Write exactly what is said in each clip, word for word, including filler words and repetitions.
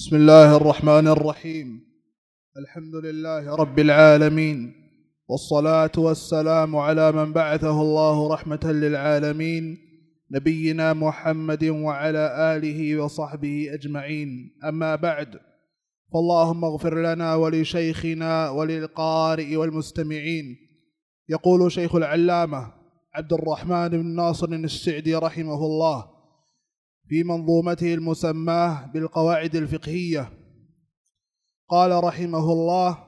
بسم الله الرحمن الرحيم. الحمد لله رب العالمين، والصلاة والسلام على من بعثه الله رحمة للعالمين، نبينا محمد وعلى آله وصحبه أجمعين. أما بعد، فاللهم اغفر لنا ولشيخنا وللقارئ والمستمعين. يقول شيخ العلامة عبد الرحمن بن ناصر السعدي رحمه الله في منظومته المسماه بالقواعد الفقهية، قال رحمه الله: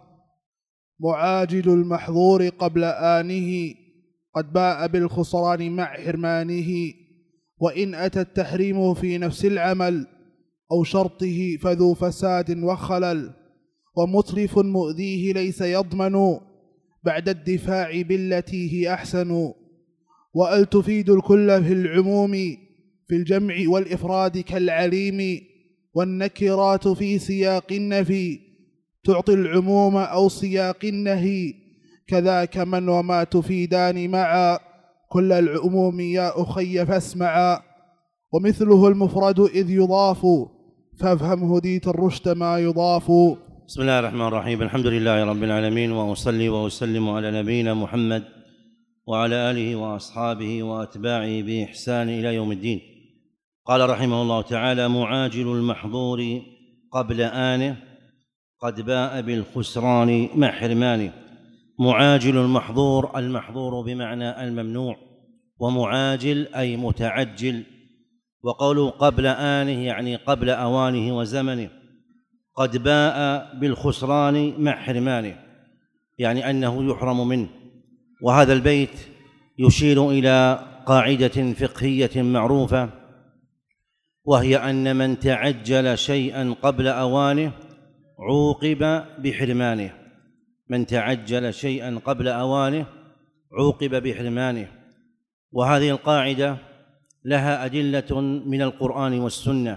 معاجل المحظور قبل آنه قد باء بالخسران مع حرمانه، وإن أتى التحريم في نفس العمل أو شرطه فذو فساد وخلل، ومترف مؤذيه ليس يضمن بعد الدفاع بالتي هي أحسن، وأل تفيد الكل في العموم في الجمع والإفراد كالعليم، والنكرات في سياق النفي تعطي العموم أو سياق النهي، كذاك من وما تفيدان معا كل العموم يا أخي فاسمعا، ومثله المفرد إذ يضاف فافهم هديت الرشد ما يضاف. بسم الله الرحمن الرحيم. الحمد لله رب العالمين، وأصلي وأسلم على نبينا محمد وعلى آله وأصحابه وأتباعه بإحسان إلى يوم الدين. قال رحمه الله تعالى: معاجل المحظور قبل آنه قد باء بالخسران مع حرمانه. معاجل المحظور، المحظور بمعنى الممنوع، ومعاجل أي متعجل. وقوله قبل آنه يعني قبل أوانه وزمنه. قد باء بالخسران مع حرمانه يعني أنه يحرم منه. وهذا البيت يشير إلى قاعدة فقهية معروفة، وهي أن من تعجل شيئا قبل أوانه عوقب بحرمانه. من تعجل شيئا قبل أوانه عوقب بحرمانه. وهذه القاعدة لها أدلة من القرآن والسنة.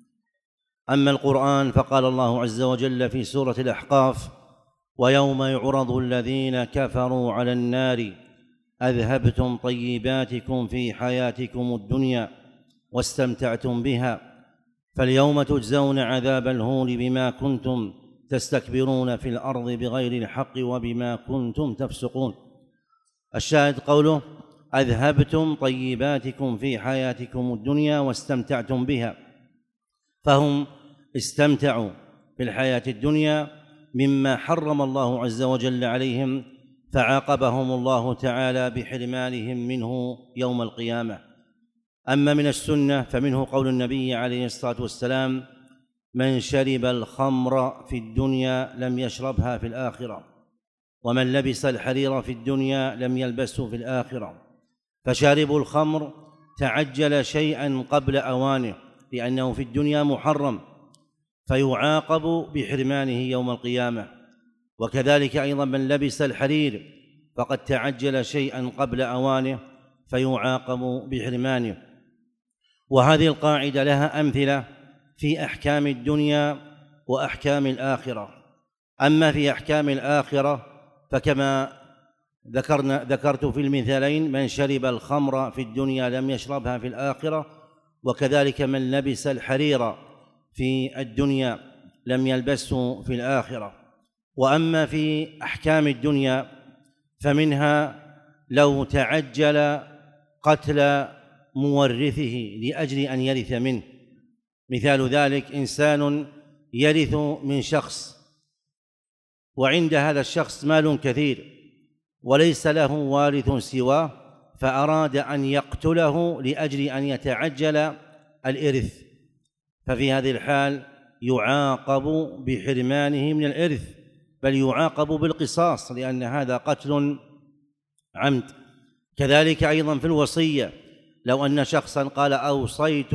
أما القرآن فقال الله عز وجل في سورة الأحقاف: ويوم يعرض الذين كفروا على النار أذهبتم طيباتكم في حياتكم الدنيا واستمتعتم بها فاليوم تجزون عذاب الهون بما كنتم تستكبرون في الأرض بغير الحق وبما كنتم تفسقون. الشاهد قوله: أذهبتم طيباتكم في حياتكم الدنيا واستمتعتم بها، فهم استمتعوا في الحياة الدنيا مما حرم الله عز وجل عليهم، فعاقبهم الله تعالى بحرمانهم منه يوم القيامة. أما من السنة فمنه قول النبي عليه الصلاة والسلام: من شرب الخمر في الدنيا لم يشربها في الآخرة، ومن لبس الحرير في الدنيا لم يلبسه في الآخرة. فشارب الخمر تعجل شيئا قبل أوانه لأنه في الدنيا محرم، فيعاقب بحرمانه يوم القيامة. وكذلك أيضا من لبس الحرير فقد تعجل شيئا قبل أوانه فيعاقب بحرمانه. وهذه القاعدة لها أمثلة في أحكام الدنيا وأحكام الآخرة. أما في أحكام الآخرة فكما ذكرنا ذكرت في المثالين: من شرب الخمر في الدنيا لم يشربها في الآخرة، وكذلك من لبس الحرير في الدنيا لم يلبسه في الآخرة. وأما في أحكام الدنيا فمنها لو تعجل قتل مورثه لأجل أن يرث منه. مثال ذلك: إنسان يرث من شخص وعند هذا الشخص مال كثير وليس له وارث سواه، فأراد أن يقتله لأجل أن يتعجل الإرث، ففي هذه الحال يعاقب بحرمانه من الإرث، بل يعاقب بالقصاص لأن هذا قتل عمد. كذلك أيضا في الوصية: لو أن شخصا قال: أوصيت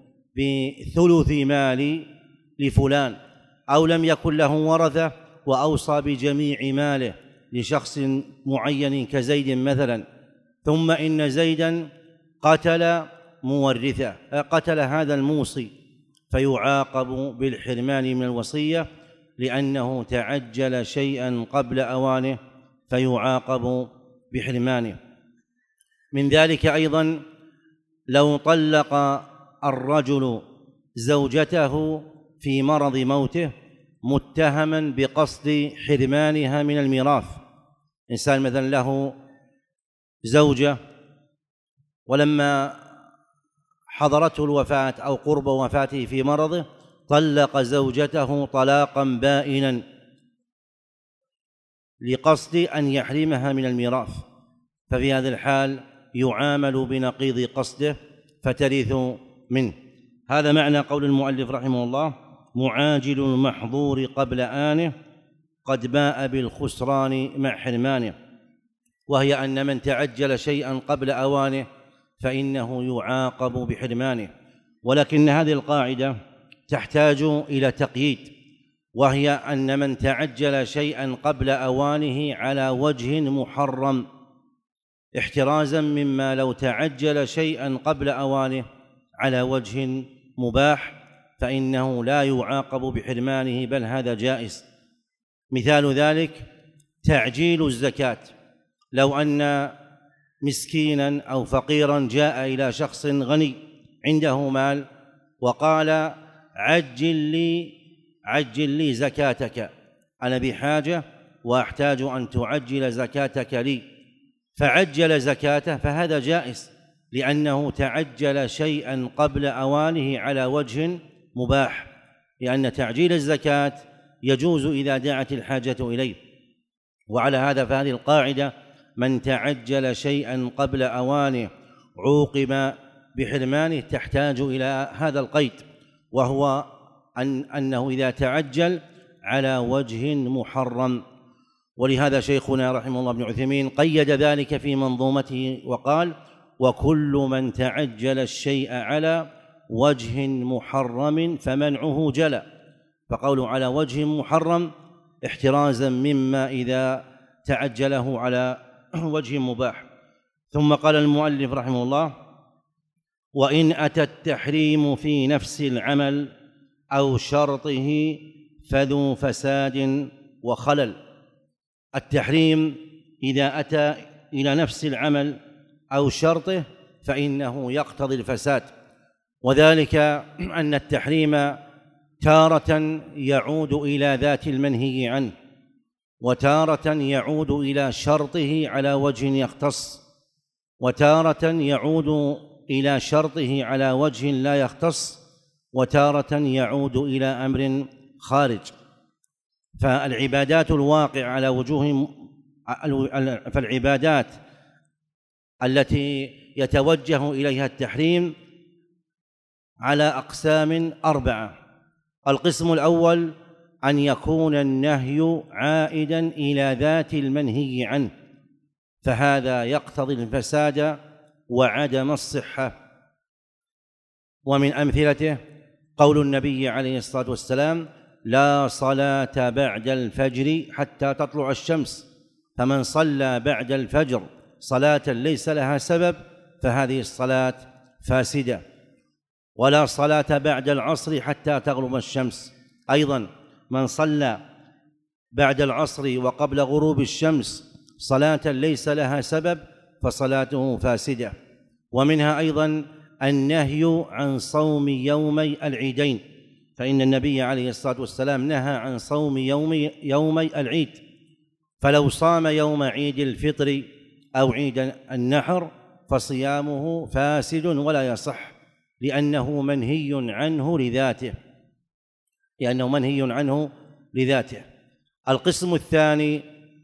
بثلث مالي لفلان، أو لم يكن له ورثة وأوصى بجميع ماله لشخص معين كزيد مثلا، ثم إن زيدا قتل مورثه، قتل هذا الموصي، فيعاقب بالحرمان من الوصية لأنه تعجل شيئا قبل أوانه فيعاقب بحرمانه. من ذلك أيضا لو طلق الرجل زوجته في مرض موته متهما بقصد حرمانها من الميراث. إنسان مثلا له زوجة ولما حضرته الوفاة أو قرب وفاته في مرضه طلق زوجته طلاقا بائنا لقصد أن يحرمها من الميراث، ففي هذا الحال يعامل بنقيض قصده فترث منه. هذا معنى قول المؤلف رحمه الله: معاجل المحظور قبل آنه قد باء بالخسران مع حرمانه، وهي أن من تعجل شيئا قبل أوانه فإنه يعاقب بحرمانه. ولكن هذه القاعدة تحتاج إلى تقييد، وهي أن من تعجل شيئا قبل أوانه على وجه محرم احترازا مما لو تعجل شيئا قبل أوانه على وجه مباح فإنه لا يعاقب بحرمانه، بل هذا جائز. مثال ذلك تعجيل الزكاة. لو أن مسكينا أو فقيرا جاء إلى شخص غني عنده مال وقال: عجل لي عجل لي زكاتك، أنا بحاجة وأحتاج أن تعجل زكاتك لي، فعجل زكاته، فهذا جائز لأنه تعجل شيئا قبل أوانه على وجه مباح، لأن تعجيل الزكاة يجوز إذا دعت الحاجة إليه. وعلى هذا فهذه القاعدة: من تعجل شيئا قبل أوانه عوقب بحرمانه تحتاج إلى هذا القيد، وهو أن أنه إذا تعجل على وجه محرم. ولهذا شيخنا رحمه الله ابن عثيمين قيد ذلك في منظومته وقال: وكل من تعجل الشيء على وجه محرم فمنعه جلى. فقوله على وجه محرم احترازا مما إذا تعجله على وجه مباح. ثم قال المؤلف رحمه الله: وإن أتى التحريم في نفس العمل أو شرطه فذو فساد وخلل. التحريم إذا أتى إلى نفس العمل أو شرطه فإنه يقتضي الفساد، وذلك أن التحريم تارة يعود إلى ذات المنهي عنه، وتارة يعود إلى شرطه على وجه يختص، وتارة يعود إلى شرطه على وجه لا يختص، وتارة يعود إلى أمر خارج. فالعبادات الواقع على وجوه فالعبادات التي يتوجه إليها التحريم على أقسام أربعة. القسم الأول أن يكون النهي عائدا إلى ذات المنهي عنه، فهذا يقتضي الفساد وعدم الصحة. ومن أمثلته قول النبي عليه الصلاة والسلام: لا صلاة بعد الفجر حتى تطلع الشمس، فمن صلى بعد الفجر صلاة ليس لها سبب فهذه الصلاة فاسدة. ولا صلاة بعد العصر حتى تغرب الشمس، أيضا من صلى بعد العصر وقبل غروب الشمس صلاة ليس لها سبب فصلاته فاسدة. ومنها أيضا النهي عن صوم يومي العيدين، فإن النبي عليه الصلاة والسلام نهى عن صوم يومي, يومي العيد، فلو صام يوم عيد الفطر أو عيد النحر فصيامه فاسد ولا يصح، لأنه منهي عنه لذاته لأنه منهي عنه لذاته. القسم الثاني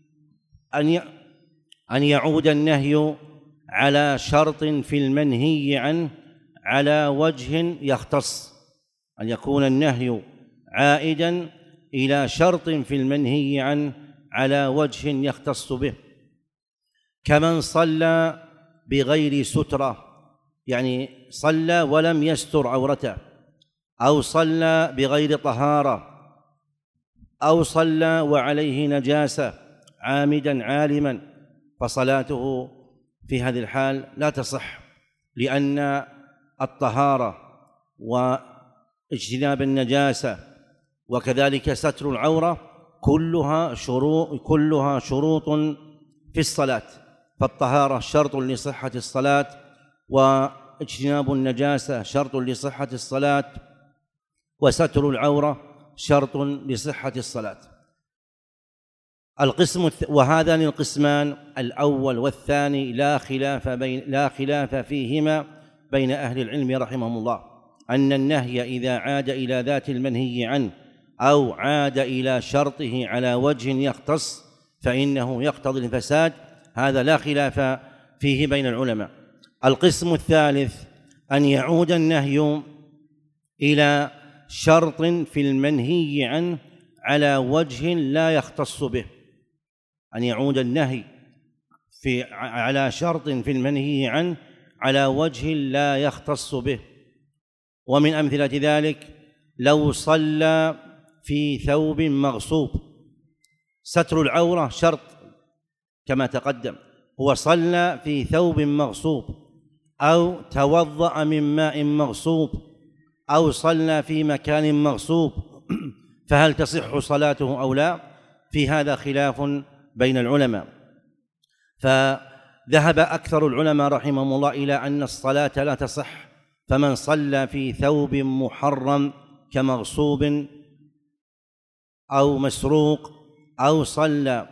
أن أن يعود النهي على شرط في المنهي عنه على وجه يختص، أن يكون النهي عائدا إلى شرط في المنهي عنه على وجه يختص به، كمن صلى بغير سترة، يعني صلى ولم يستر عورته، أو صلى بغير طهارة، أو صلى وعليه نجاسة عامدا عالما، فصلاته في هذه الحال لا تصح، لأن الطهارة واجتناب النجاسة وكذلك ستر العورة كلها شروط كلها شروط في الصلاة، فالطهارة شرط لصحة الصلاة، واجتناب النجاسة شرط لصحة الصلاة، وستر العورة شرط لصحة الصلاة. القسم وهذان القسمان الأول والثاني لا خلاف بين لا خلاف فيهما بين أهل العلم رحمهم الله، أن النهي إذا عاد إلى ذات المنهي عنه أو عاد إلى شرطه على وجه يختص فإنه يقتضي الفساد، هذا لا خلاف فيه بين العلماء. القسم الثالث أن يعود النهي إلى شرط في المنهي عنه على وجه لا يختص به، أن يعود النهي في على شرط في المنهي عنه على وجه لا يختص به. ومن أمثلة ذلك لو صلى في ثوب مغصوب، ستر العورة شرط كما تقدم، هو صلى في ثوب مغصوب أو توضأ من ماء مغصوب أو صلى في مكان مغصوب، فهل تصح صلاته أو لا؟ في هذا خلاف بين العلماء. فذهب أكثر العلماء رحمهم الله إلى أن الصلاة لا تصح، فمن صلى في ثوب محرم كمغصوب أو مسروق أو صلى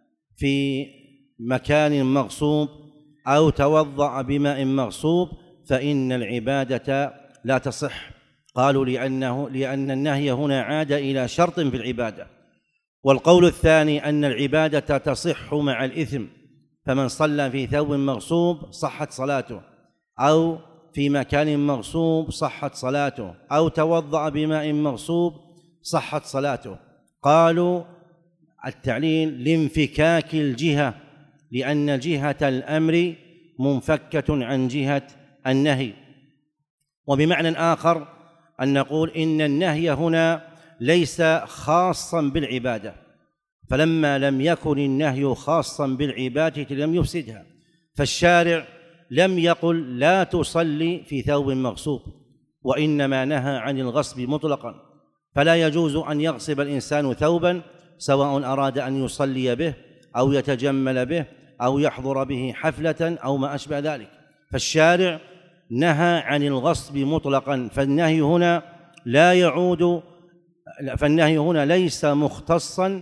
في مكان مغصوب أو توضأ بماء مغصوب فإن العبادة لا تصح. قالوا لأنه لأن النهي هنا عاد إلى شرط في العبادة. والقول الثاني أن العبادة تصح مع الإثم، فمن صلى في ثوب مغصوب صحت صلاته، أو في مكان مغصوب صحت صلاته، أو توضأ بماء مغصوب صحت صلاته. قالوا التعليل لانفكاك الجهة، لأن جهة الأمر منفكة عن جهة النهي. وبمعنى آخر أن نقول إن النهي هنا ليس خاصا بالعبادة، فلما لم يكن النهي خاصا بالعبادة لم يفسدها، فالشارع لم يقل لا تصلي في ثوب مغصوب، وإنما نهى عن الغصب مطلقا، فلا يجوز أن يغصب الإنسان ثوبا سواء أراد أن يصلي به أو يتجمل به أو يحضر به حفلة أو ما أشبه ذلك، فالشارع نهى عن الغصب مطلقا، فالنهي هنا لا يعود فالنهي هنا ليس مختصا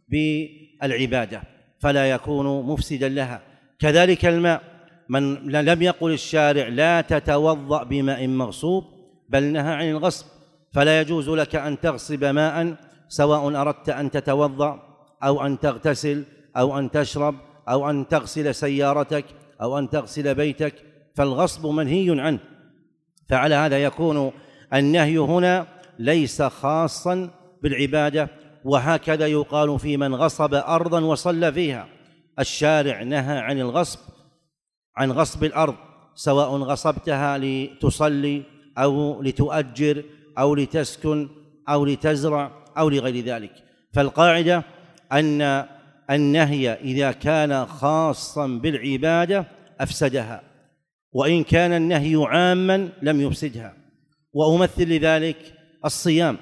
بالعبادة فلا يكون مفسدا لها. كذلك الماء، من لم يقل الشارع لا تتوضأ بماء مغصوب بل نهى عن الغصب، فلا يجوز لك أن تغصب ماء سواء أردت أن تتوضأ أو أن تغتسل أو أن تشرب أو أن تغسل سيارتك أو أن تغسل بيتك، فالغصب منهي عنه. فعلى هذا يكون النهي هنا ليس خاصا بالعبادة. وهكذا يقال في من غصب أرضا وصلى فيها، الشارع نهى عن الغصب عن غصب الأرض سواء غصبتها لتصلي أو لتؤجر أو لتسكن أو لتزرع أو لغير ذلك. فالقاعدة أن النهي إذا كان خاصا بالعبادة أفسدها، وإن كان النهي عاما لم يفسدها. وأمثل لذلك الصيام.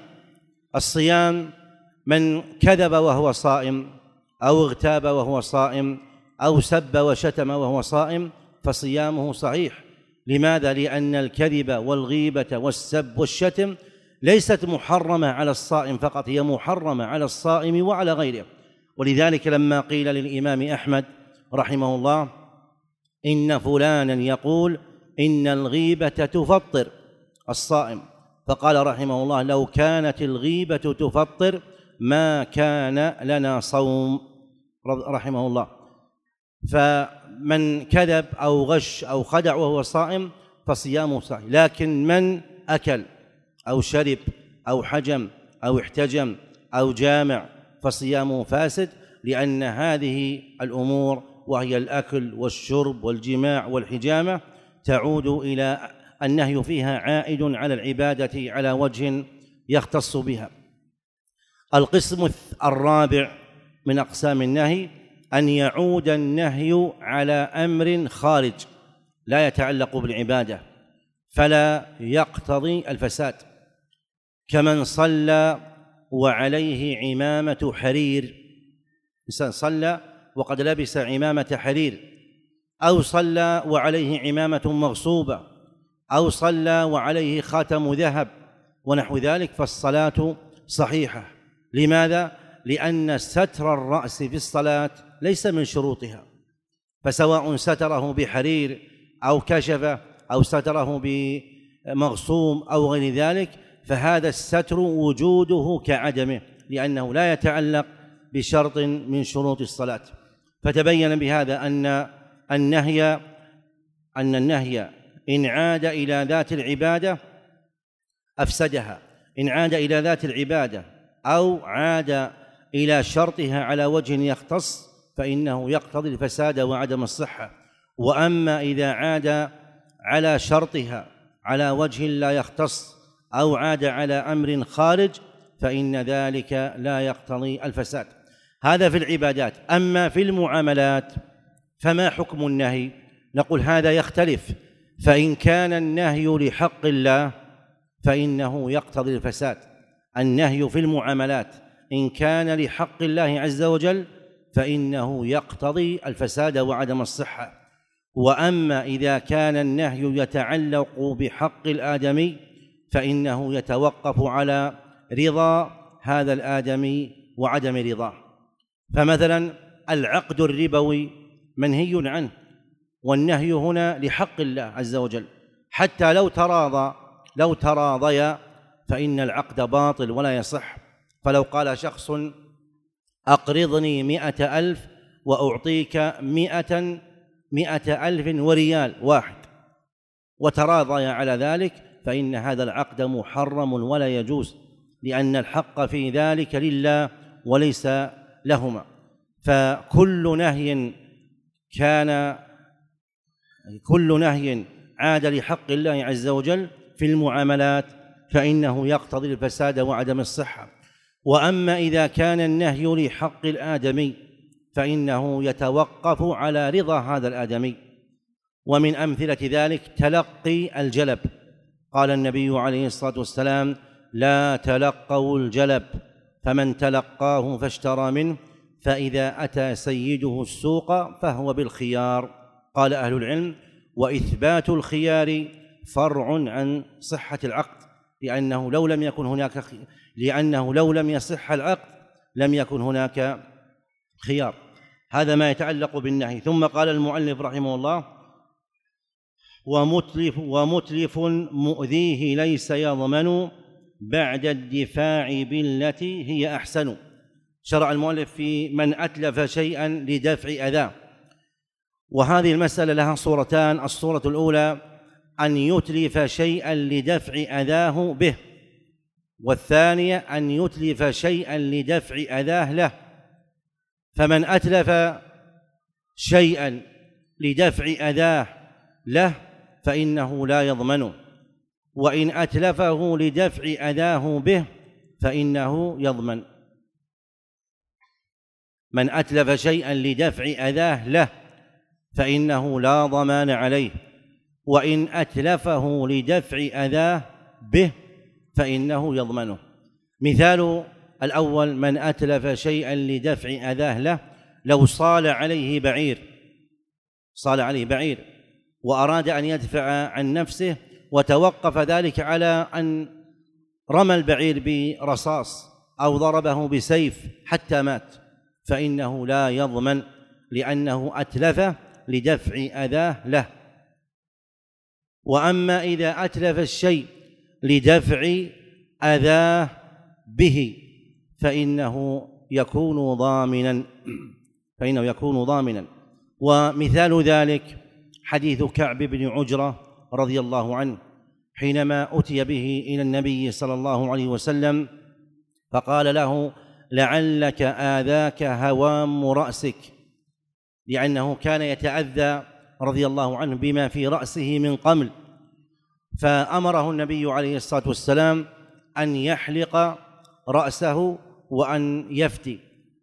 الصيام من كذب وهو صائم أو اغتاب وهو صائم أو سب وشتم وهو صائم فصيامه صحيح. لماذا؟ لأن الكذب والغيبة والسب والشتم ليست محرمة على الصائم فقط، هي محرمة على الصائم وعلى غيره. ولذلك لما قيل للإمام أحمد رحمه الله إن فلانا يقول إن الغيبة تفطر الصائم، فقال رحمه الله لو كانت الغيبة تفطر ما كان لنا صوم رحمه الله. فمن كذب أو غش أو خدع وهو صائم فصيامه صحيح، لكن من أكل أو شرب أو حجم أو احتجم أو جامع فصيامه فاسد، لأن هذه الأمور وهي الأكل والشرب والجماع والحجامة تعود إلى النهي فيها عائد على العبادة على وجه يختص بها. القسم الرابع من أقسام النهي أن يعود النهي على أمر خارج لا يتعلق بالعبادة فلا يقتضي الفساد، كمن صلى وعليه عمامة حرير، إنسان صلى وقد لبس عمامة حرير، أو صلى وعليه عمامة مغصوبة، أو صلى وعليه خاتم ذهب، ونحو ذلك فالصلاة صحيحة. لماذا؟ لأن ستر الرأس في الصلاة ليس من شروطها، فسواء ستره بحرير أو كشفه أو ستره بمغصوم أو غير ذلك، فهذا الستر وجوده كعدمه، لأنه لا يتعلق بشرط من شروط الصلاة. فتبين بهذا أن النهي أن النهي إن عاد إلى ذات العبادة أفسدها، إن عاد إلى ذات العبادة أو عاد إلى شرطها على وجه يختص فإنه يقتضي الفساد وعدم الصحة. وأما إذا عاد على شرطها على وجه لا يختص أو عاد على أمر خارج فإن ذلك لا يقتضي الفساد. هذا في العبادات. أما في المعاملات فما حكم النهي؟ نقول هذا يختلف، فإن كان النهي لحق الله فإنه يقتضي الفساد. النهي في المعاملات إن كان لحق الله عز وجل فإنه يقتضي الفساد وعدم الصحة. وأما إذا كان النهي يتعلق بحق الآدمي فإنه يتوقف على رضا هذا الآدمي وعدم رضاه. فمثلا العقد الربوي منهي عنه، والنهي هنا لحق الله عز وجل، حتى لو تراضى لو تراضيا فإن العقد باطل ولا يصح. فلو قال شخص أقرضني مئة ألف وأعطيك مئة مئة ألف وريال واحد وتراضيا على ذلك فإن هذا العقد محرم ولا يجوز، لأن الحق في ذلك لله وليس لهما. فكل نهي كان كل نهي عاد لحق الله عز وجل في المعاملات فإنه يقتضي الفساد وعدم الصحة. وأما إذا كان النهي لحق الآدمي فإنه يتوقف على رضا هذا الآدمي. ومن أمثلة ذلك تلقي الجلب، قال النبي عليه الصلاة والسلام: لا تلقوا الجلب، فمن تلقاه فاشترى منه فإذا أتى سيده السوق فهو بالخيار. قال أهل العلم: وإثبات الخيار فرع عن صحة العقد، لأنه لو لم يكن هناك لأنه لو لم يصح العقد لم يكن هناك خيار. هذا ما يتعلق بالنهي. ثم قال المؤلف رحمه الله: ومتلف, ومتلف مؤذيه ليس يضمن بعد الدفاع بالتي هي أحسن. شرع المؤلف في من أتلف شيئا لدفع أذاه، وهذه المسألة لها صورتان: الصورة الأولى أن يتلف شيئا لدفع أذاه به، والثانية أن يتلف شيئا لدفع أذاه له. فمن أتلف شيئا لدفع أذاه له فإنه لا يضمنه، وإن أتلفه لدفع أذاه به فإنه يضمن. من أتلف شيئا لدفع أذاه له فإنه لا ضمان عليه، وإن أتلفه لدفع أذاه به فإنه يضمنه. مثال الأول: من أتلف شيئا لدفع أذاه له، لو صال عليه بعير صال عليه بعير وأراد أن يدفع عن نفسه وتوقف ذلك على أن رمى البعير برصاص أو ضربه بسيف حتى مات، فإنه لا يضمن، لأنه أتلفه لدفع أذاه له. وأما إذا أتلف الشيء لدفع أذاه به فإنه يكون ضامنا فإنه يكون ضامنا. ومثال ذلك حديث كعب بن عجرة رضي الله عنه حينما أتي به إلى النبي صلى الله عليه وسلم فقال له: لعلك آذاك هوام رأسك، لأنه كان يتأذى رضي الله عنه بما في رأسه من قمل، فأمره النبي عليه الصلاة والسلام أن يحلق رأسه وأن يفتي،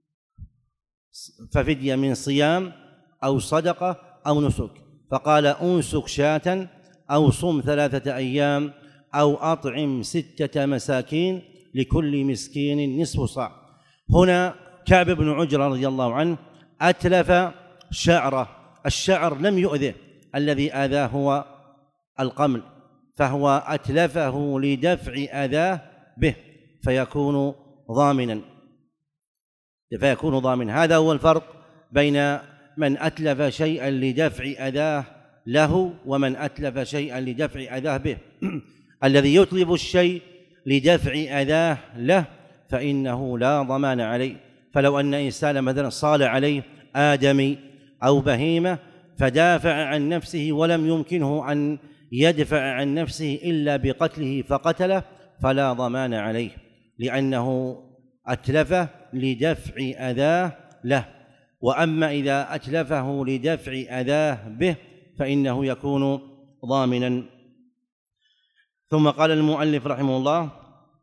ففدية من صيام أو صدقة أو نسك. فقال: أنسك شاة أو صم ثلاثة أيام أو أطعم ستة مساكين لكل مسكين نصف صاع. هنا كعب بن عجرة رضي الله عنه أتلف شعره، الشعر لم يؤذه، الذي آذاه هو القمل، فهو أتلفه لدفع أذاه به فيكون ضامنا فيكون ضامنا هذا هو الفرق بين من أتلف شيئا لدفع أذاه له ومن أتلف شيئا لدفع أذاه به. الذي يطلب الشيء لدفع أذاه له فإنه لا ضمان عليه. فلو أن إنسان مثلا صال عليه آدمي أو بهيمة فدافع عن نفسه ولم يمكنه أن يدفع عن نفسه إلا بقتله فقتله فلا ضمان عليه، لأنه أتلفه لدفع أذاه له. وأما إذا أتلفه لدفع أذاه به فإنه يكون ضامنا. ثم قال المؤلف رحمه الله: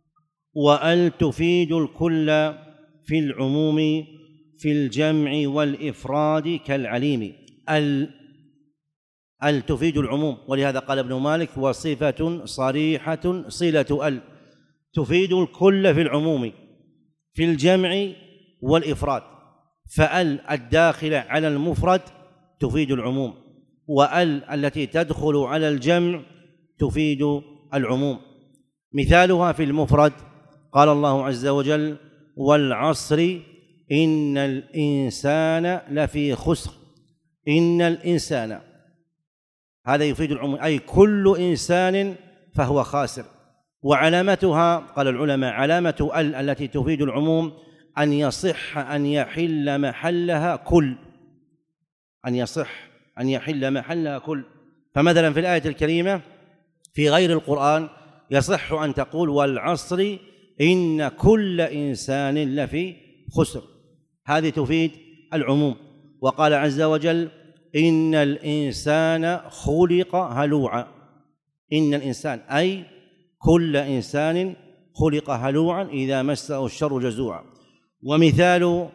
وأل تفيد الكل في العموم في الجمع والإفراد كالعليم. ال ال تفيد العموم، ولهذا قال ابن مالك: وصفة صريحة صلة ال تفيد الكل في العموم في الجمع والإفراد. فال الداخلة على المفرد تفيد العموم، وال التي تدخل على الجمع تفيد العموم. مثالها في المفرد قال الله عز وجل: والعصر إن الإنسان لفي خسر. إن الإنسان هذا يفيد العموم، أي كل إنسان فهو خاسر. وعلامتها قال العلماء: علامة ال التي تفيد العموم أن يصح أن يحل محلها كل، أن يصح أن يحل محلها كل. فمثلا في الآية الكريمة في غير القرآن يصح أن تقول: والعصر إن كل إنسان لفي خسر. هذه تفيد العموم. وقال عز وجل: إن الإنسان خلق هلوعا. إن الإنسان أي كل إنسان خلق هلوعا إذا مسه الشر جزوعا. ومثال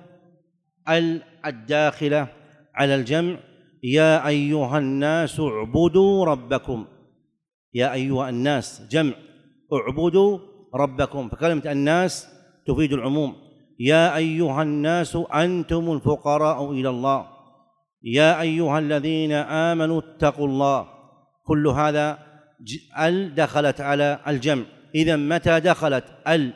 الداخلة على الجمع: يا أيها الناس اعبدوا ربكم. يا أيها الناس جمع، اعبدوا ربكم، فكلمة الناس تفيد العموم. يا أيها الناس أنتم الفقراء إلى الله. يا أيها الذين آمنوا اتقوا الله. كل هذا ال دخلت على الجمع. إذن متى دخلت ال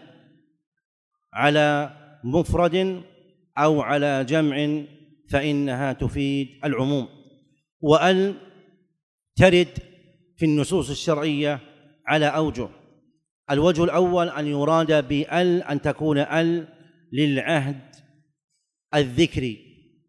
على مفرد أو على جمع فإنها تفيد العموم. وال ترد في النصوص الشرعية على أوجه. الوجه الأول أن يراد بال أن تكون ال للعهد الذكري،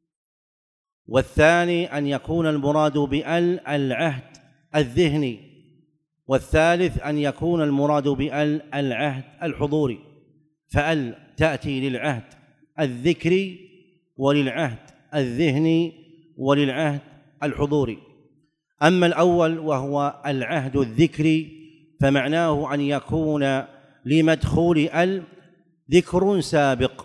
والثاني أن يكون المراد بال العهد الذهني، والثالث أن يكون المراد بال العهد الحضوري. فال تأتي للعهد الذكري وللعهد الذهني وللعهد الحضوري. أما الأول وهو العهد الذكري فمعناه أن يكون لمدخول ال ذكر سابق.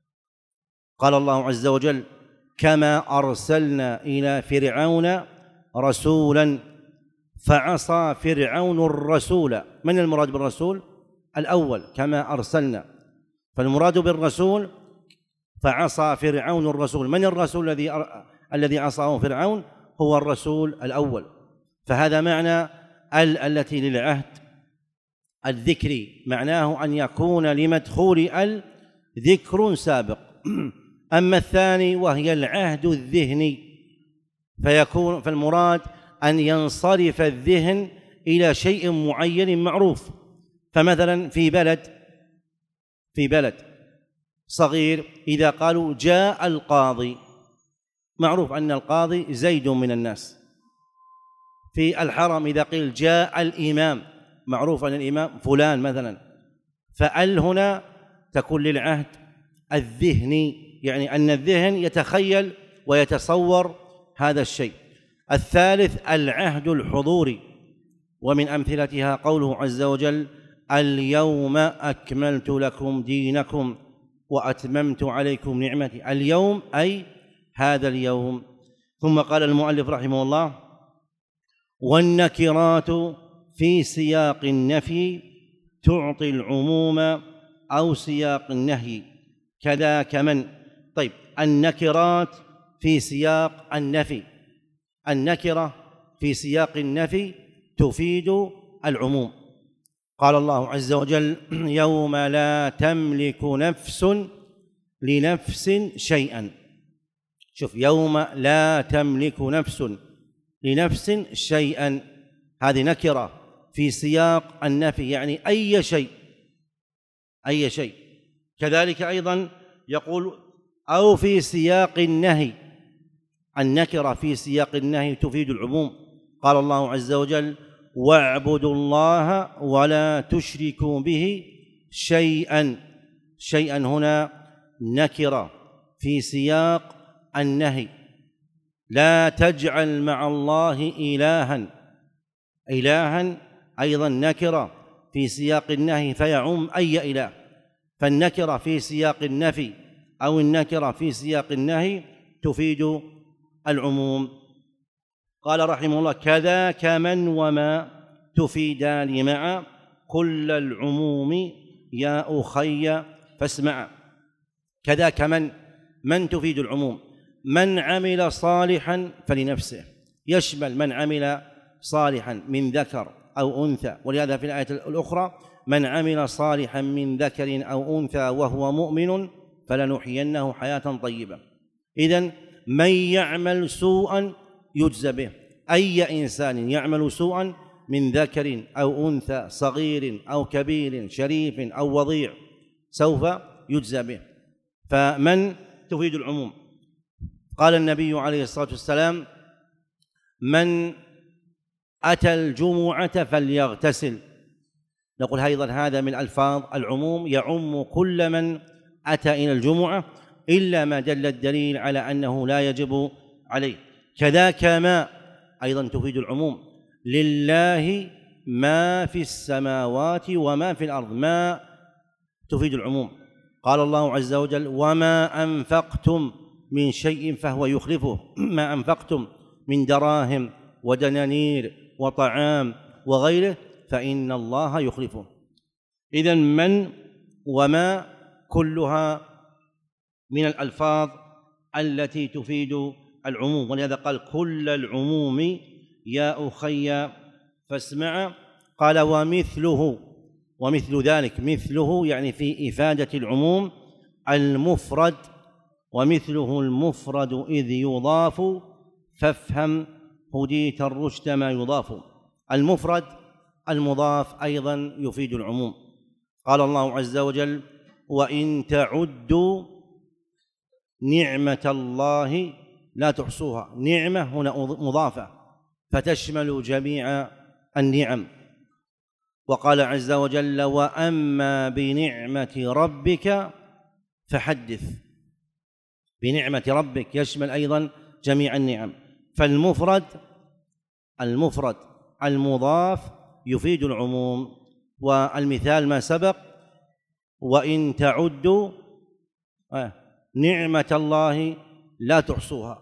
قال الله عز وجل: كما أرسلنا إلى فرعون رسولا فعصى فرعون الرسول. من المراد بالرسول؟ الأول كما أرسلنا، فالمراد بالرسول فعصى فرعون الرسول. من الرسول الذي الذي عصاه فرعون؟ هو الرسول الأول. فهذا معنى ال التي للعهد الذكري، معناه أن يكون لمدخول ال ذكر سابق. أما الثاني وهي العهد الذهني فيكون فالمراد أن ينصرف الذهن إلى شيء معين معروف. فمثلا في بلد في بلد صغير إذا قالوا جاء القاضي، معروف أن القاضي زيد من الناس. في الحرم إذا قيل جاء الإمام، معروف أن الإمام فلان مثلا. فال هنا تكون للعهد الذهني، يعني أن الذهن يتخيل ويتصور هذا الشيء. الثالث العهد الحضوري، ومن أمثلتها قوله عز وجل: اليوم أكملت لكم دينكم وأتممت عليكم نعمتي. اليوم أي هذا اليوم. ثم قال المؤلف رحمه الله: والنكرات في سياق النفي تعطي العموم أو سياق النهي كذاك من. طيب، النكرات في سياق النفي، النكرة في سياق النفي تفيد العموم. قال الله عز وجل: يوم لا تملك نفس لنفس شيئا. شوف، يوم لا تملك نفس لنفس شيئا، هذه نكرة في سياق النفي، يعني أي شيء، أي شيء. كذلك أيضا يقول: أو في سياق النهي، النكرة في سياق النهي تفيد العموم. قال الله عز وجل: واعبدوا الله ولا تشركوا به شيئا. شيئا هنا نكرة في سياق النهي. لا تجعل مع الله إلها. إلها أيضا نكرة في سياق النهي فيعم أي إله، فالنكرة في سياق النفي أو النكرة في سياق النهي تفيد العموم. قال رحمه الله: كذاك من وما تفيدان مع كل العموم يا أخي فاسمع. كذاك من، من تفيد العموم. من عمل صالحا فلنفسه، يشمل من عمل صالحا من ذكر أو أنثى، ولهذا في الآية الأخرى: من عمل صالحا من ذكر أو أنثى وهو مؤمن فلنحيينه حياة طيبة. إذن من يعمل سوءا يجزى به، أي إنسان يعمل سوءا من ذكر أو أنثى، صغير أو كبير، شريف أو وضيع، سوف يجزى به. فمن تفيد العموم. قال النبي عليه الصلاة والسلام: من أتى الجمعة فليغتسل. نقول أيضا هذا من ألفاظ العموم، يعم كل من أتى إلى الجمعة إلا ما دل الدليل على أنه لا يجب عليه. كذاك ما أيضا تفيد العموم. لله ما في السماوات وما في الأرض، ما تفيد العموم. قال الله عز وجل: وما أنفقتم من شيء فهو يخلفه. ما أنفقتم من دراهم ودنانير وطعام وغيره فإن الله يخلفه. إذن من وما كلها من الألفاظ التي تفيد العموم، ولهذا قال: كل العموم يا أخي فاسمع. قال: ومثله، ومثل ذلك، مثله يعني في إفادة العموم المفرد، ومثله المفرد إذ يضاف فافهم هديت الرشد ما يضاف. المفرد المضاف أيضا يفيد العموم. قال الله عز وجل: وإن تعدوا نعمة الله لا تحصوها. نعمة هنا مضافة فتشمل جميع النعم. وقال عز وجل: وأما بنعمة ربك فحدث. بنعمة ربك يشمل أيضا جميع النعم. فالمفرد المفرد المضاف يفيد العموم. والمثال ما سبق: وإن تعدوا نعمة الله لا تحصوها.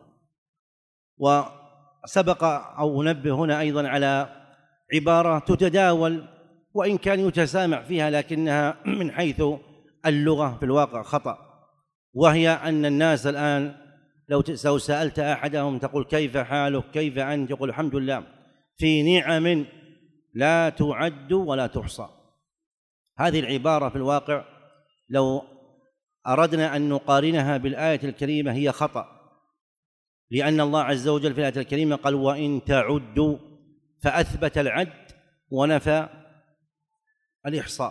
وسبق أو ننبه هنا أيضا على عبارة تتداول وإن كان يتسامع فيها، لكنها من حيث اللغة في الواقع خطأ، وهي أن الناس الآن لو سألت أحدهم تقول: كيف حالك؟ كيف أنت؟ يقول: الحمد لله. في نعم لا تعد ولا تحصى. هذه العبارة في الواقع لو أردنا أن نقارنها بالآية الكريمة هي خطأ، لأن الله عز وجل في الآية الكريمة قال: وإن تعدوا، فأثبت العد ونفى الإحصاء.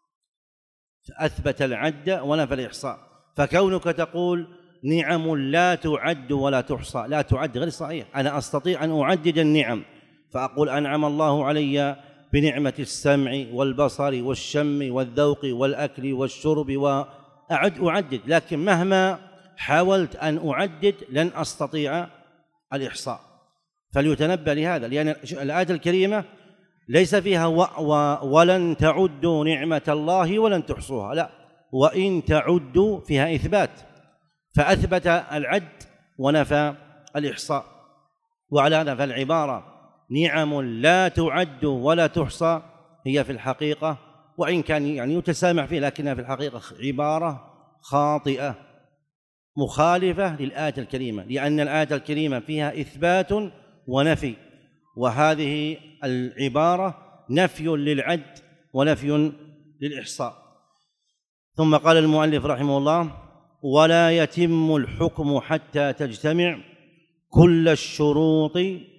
فأثبت العد ونفى الإحصاء. فكونك تقول نعم لا تعد ولا تحصى، لا تعد غير صحيح. أنا أستطيع أن أعدد النعم فأقول: أنعم الله علي بنعمة السمع والبصر والشم والذوق والأكل والشرب، وأعد أعدد، لكن مهما حاولت أن أعدد لن أستطيع الإحصاء. فليتنبه لهذا، لأن الآية الكريمة ليس فيها و و ولن تعدوا نعمة الله ولن تحصوها، لا، وإن تعدوا فيها إثبات، فأثبت العد ونفى الإحصاء. وعلى هذا فالعبارة نعم لا تعد ولا تحصى هي في الحقيقة، وإن كان يعني يتسامح فيه، لكنها في الحقيقة عبارة خاطئة مخالفة للآية الكريمة، لأن الآية الكريمة فيها إثبات ونفي، وهذه العبارة نفي للعد ونفي للإحصاء. ثم قال المؤلف رحمه الله: ولا يتم الحكم حتى تجتمع كل الشروط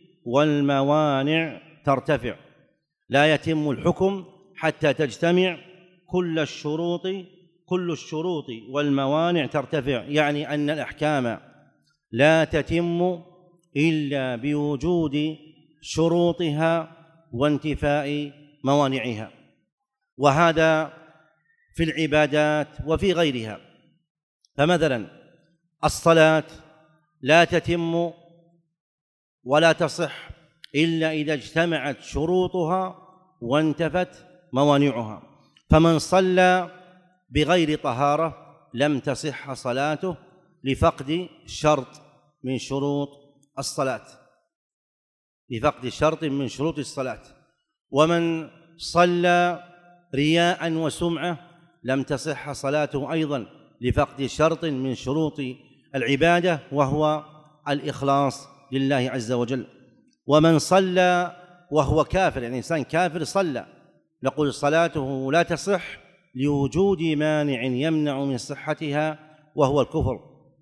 والموانع ترتفع. لا يتم الحكم حتى تجتمع كل الشروط كل الشروط والموانع ترتفع، يعني أن الأحكام لا تتم إلا بوجود شروطها وانتفاء موانعها، وهذا في العبادات وفي غيرها. فمثلا الصلاة لا تتم ولا تصح إلا إذا اجتمعت شروطها وانتفت موانعها، فمن صلى بغير طهارة لم تصح صلاته لفقد شرط من شروط الصلاة لفقد شرط من شروط الصلاة ومن صلى رياء وسمعة لم تصح صلاته أيضا لفقد شرط من شروط العبادة وهو الإخلاص لله عز وجل. ومن صلى وهو كافر، يعني إنسان كافر صلى، نقول صلاته لا تصح لوجود مانع يمنع من صحتها وهو الكفر.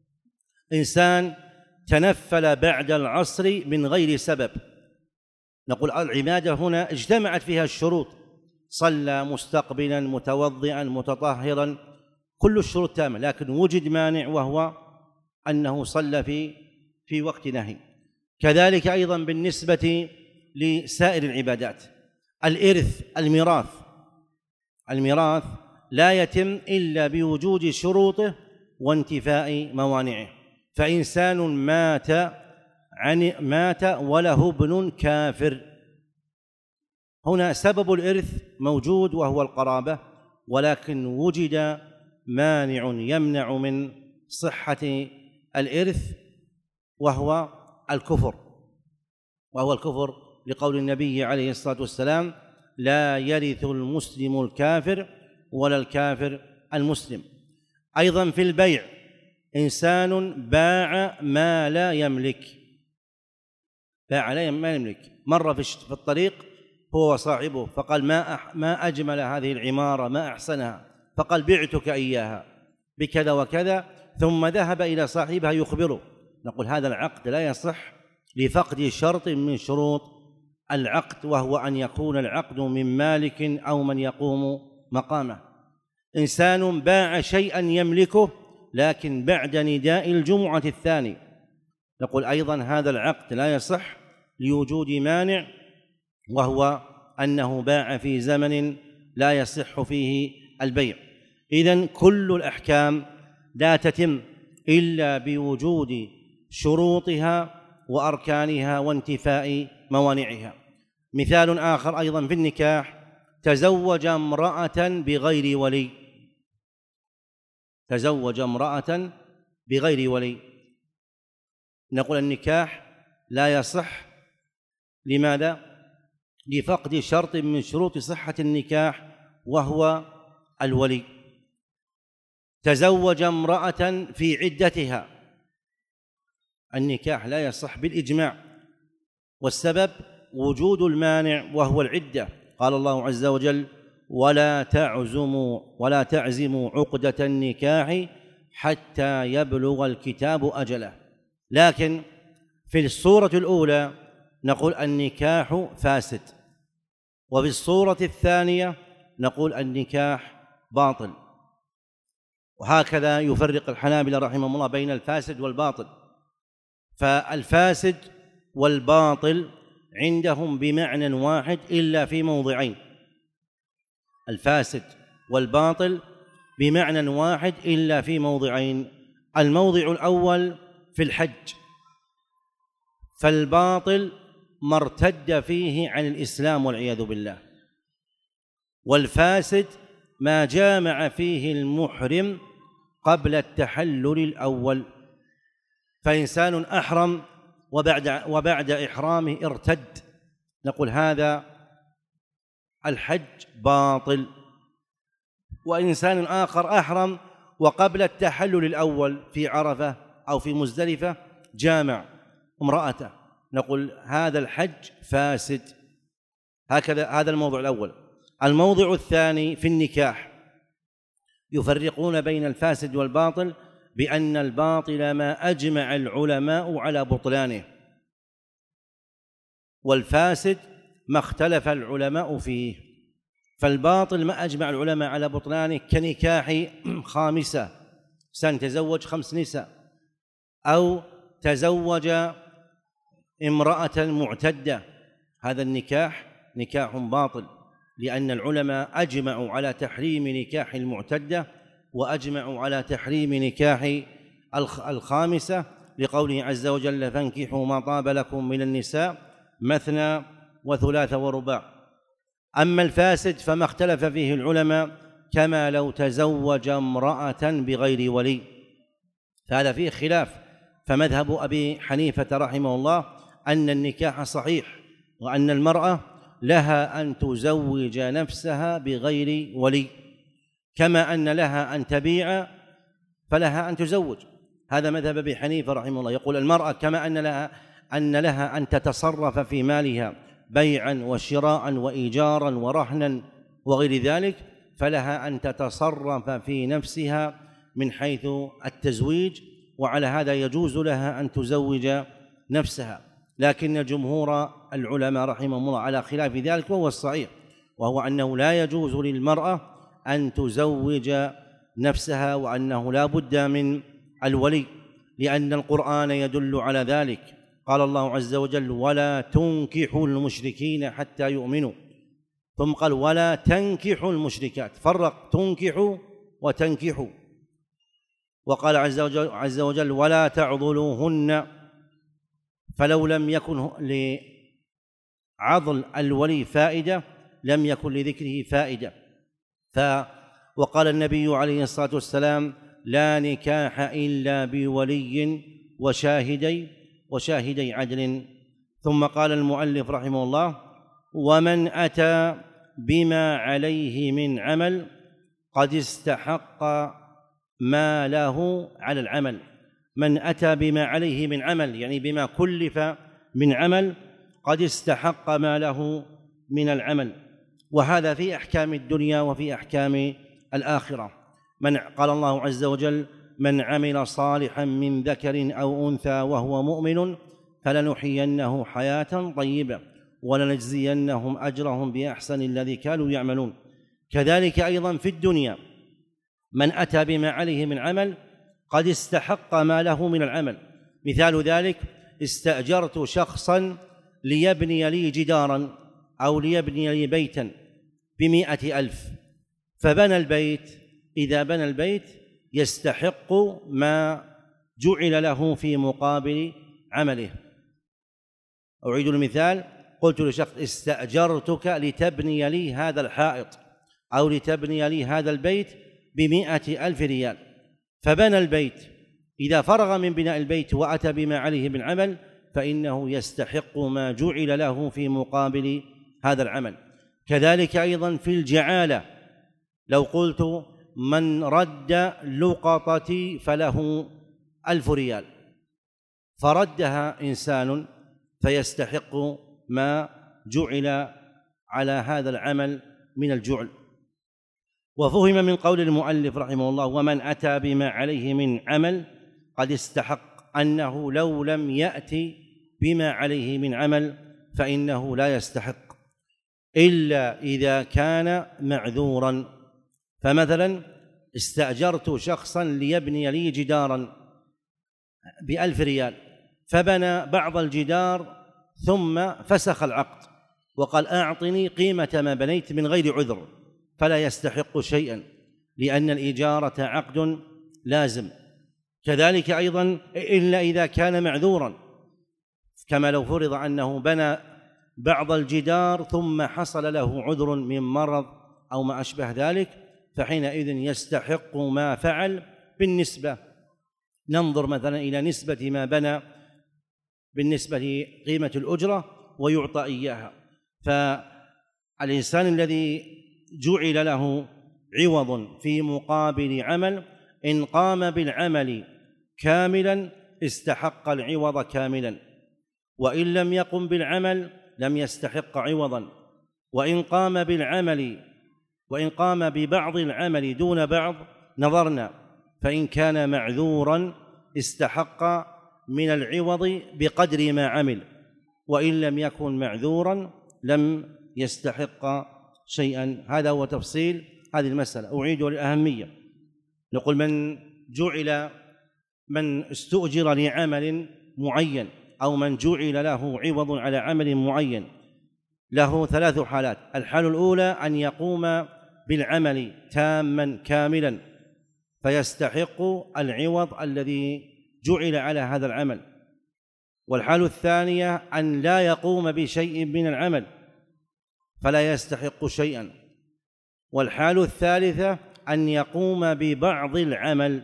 إنسان تنفل بعد العصر من غير سبب، نقول العبادة هنا اجتمعت فيها الشروط، صلى مستقبلا متوضئا متطهرا، كل الشروط تامة، لكن وجد مانع وهو أنه صلى في في وقت نهي. كذلك أيضا بالنسبة لسائر العبادات، الإرث الميراث الميراث لا يتم إلا بوجود شروطه وانتفاء موانعه. فإنسان مات عن مات وله ابن كافر، هنا سبب الإرث موجود وهو القرابة، ولكن وجد مانع يمنع من صحة الإرث وهو الكفر وهو الكفر لقول النبي عليه الصلاة والسلام: لا يرث المسلم الكافر ولا الكافر المسلم. أيضا في البيع، إنسان باع ما لا يملك باع ما يملك مر في الطريق هو وصاحبه فقال: ما ما أجمل هذه العمارة، ما أحسنها، فقال: بعتك إياها بكذا وكذا، ثم ذهب إلى صاحبها يخبره، نقول هذا العقد لا يصح لفقد شرط من شروط العقد، وهو أن يكون العقد من مالك أو من يقوم مقامه. إنسان باع شيئا يملكه لكن بعد نداء الجمعة الثاني، نقول أيضا هذا العقد لا يصح لوجود مانع، وهو أنه باع في زمن لا يصح فيه البيع. إذن كل الأحكام لا تتم إلا بوجود شروطها وأركانها وانتفاء موانعها. مثال آخر أيضا في النكاح: تزوج امرأة بغير ولي تزوج امرأة بغير ولي نقول النكاح لا يصح. لماذا؟ لفقد شرط من شروط صحة النكاح وهو الولي. تزوج امرأة في عدتها، النكاح لا يصح بالإجماع، والسبب وجود المانع وهو العدة. قال الله عز وجل: ولا تعزموا ولا تعزموا عقدة النكاح حتى يبلغ الكتاب أجله. لكن في الصورة الأولى نقول النكاح فاسد، وفي الصورة الثانية نقول النكاح باطل. وهكذا يفرق الحنابلة رحمهم الله بين الفاسد والباطل، فالفاسد والباطل عندهم بمعنى واحد إلا في موضعين. الفاسد والباطل بمعنى واحد إلا في موضعين: الموضع الأول في الحج، فالباطل ما ارتد فيه عن الإسلام والعياذ بالله، والفاسد ما جامع فيه المحرم قبل التحلل الأول. فإنسان أحرم وبعد, وبعد إحرامه ارتد، نقول هذا الحج باطل. وإنسان آخر أحرم وقبل التحلل الأول في عرفة أو في مزدلفة جامع امرأته، نقول هذا الحج فاسد. هكذا. هذا الموضوع الأول. الموضوع الثاني في النكاح، يفرقون بين الفاسد والباطل بأن الباطل ما أجمع العلماء على بطلانه، والفاسد ما اختلف العلماء فيه. فالباطل ما أجمع العلماء على بطلانه كنكاح خامسة، سن تزوج خمس نساء، أو تزوج امرأة معتدة، هذا النكاح نكاح باطل، لأن العلماء أجمعوا على تحريم نكاح المعتدة وأجمعوا على تحريم نكاح الخامسة، لقوله عز وجل: فانكحوا ما طاب لكم من النساء مثنى وثلاث ورباع. أما الفاسد فما اختلف فيه العلماء كما لو تزوج امرأة بغير ولي، فهذا فيه خلاف. فمذهب أبي حنيفة رحمه الله أن النكاح صحيح، وأن المرأة لها أن تزوج نفسها بغير ولي، كما أن لها أن تبيع فلها أن تزوج. هذا مذهب أبي حنيفة رحمه الله، يقول المرأة كما أن لها أن لها أن تتصرف في مالها بيعا وشراء وإيجارا ورهنا وغير ذلك، فلها أن تتصرف في نفسها من حيث التزويج، وعلى هذا يجوز لها أن تزوج نفسها. لكن جمهور العلماء رحمهم الله على خلاف ذلك، وهو الصحيح، وهو أنه لا يجوز للمرأة أن تزوج نفسها، وأنه لا بد من الولي، لأن القرآن يدل على ذلك. قال الله عز وجل: ولا تنكحوا المشركين حتى يؤمنوا، ثم قال: ولا تنكحوا المشركات، فرق تنكحوا وتنكحوا. وقال عز وجل, عز وجل: ولا تعضلوهن، فلو لم يكن لعضل الولي فائدة لم يكن لذكره فائدة. ف وقال النبي عليه الصلاة والسلام: لا نكاح إلا بولي وشاهدي وشاهدي عدل. ثم قال المؤلف رحمه الله: ومن أتى بما عليه من عمل قد استحق ما له على العمل. من أتى بما عليه من عمل، يعني بما كلف من عمل، قد استحق ما له من العمل. وهذا في أحكام الدنيا وفي أحكام الآخرة. من قال الله عز وجل: من عمل صالحا من ذكر أو أنثى وهو مؤمن فلنحيينه حياة طيبة ولنجزينهم أجرهم بأحسن الذي كانوا يعملون. كذلك أيضا في الدنيا، من أتى بما عليه من عمل قد استحق ما له من العمل. مثال ذلك: استأجرت شخصا ليبني لي جدارا أو ليبني لي بيتا بمائة ألف، فبنى البيت. إذا بنى البيت يستحق ما جعل له في مقابل عمله. أعيد المثال: قلت لشخص: استأجرتك لتبني لي هذا الحائط أو لتبني لي هذا البيت بمائة ألف ريال، فبنى البيت. إذا فرغ من بناء البيت وأتى بما عليه من عمل فإنه يستحق ما جعل له في مقابل هذا العمل. كذلك أيضا في الجعالة، لو قلت: من رد لقطتي فله ألف ريال، فردها إنسان فيستحق ما جعل على هذا العمل من الجعل. وفهم من قول المؤلف رحمه الله: ومن أتى بما عليه من عمل قد استحق، أنه لو لم يأتي بما عليه من عمل فإنه لا يستحق إلا إذا كان معذورا. فمثلا: استأجرت شخصا ليبني لي جدارا بألف ريال، فبنى بعض الجدار ثم فسخ العقد وقال: أعطني قيمة ما بنيت من غير عذر، فلا يستحق شيئا، لأن الإجارة عقد لازم. كذلك أيضا إلا إذا كان معذورا، كما لو فرض أنه بنى بعض الجدار ثم حصل له عذر من مرض أو ما أشبه ذلك، فحينئذ يستحق ما فعل بالنسبة. ننظر مثلا إلى نسبة ما بنى بالنسبة لقيمة الأجرة ويعطى إياها. فالإنسان الذي جعل له عوض في مقابل عمل، إن قام بالعمل كاملا استحق العوض كاملا، وإن لم يقم بالعمل لم يستحق عوضا. وإن قام بالعمل وإن قام ببعض العمل دون بعض نظرنا، فإن كان معذورا استحق من العوض بقدر ما عمل، وإن لم يكن معذورا لم يستحق شيئا. هذا هو تفصيل هذه المسألة. أعيد للأهمية. نقول من جعل من استؤجر لعمل معين أو من جعل له عوض على عمل معين له ثلاث حالات. الحال الأولى أن يقوم بالعمل تاما كاملا فيستحق العوض الذي جعل على هذا العمل. والحال الثانية أن لا يقوم بشيء من العمل فلا يستحق شيئا. والحال الثالثة أن يقوم ببعض العمل،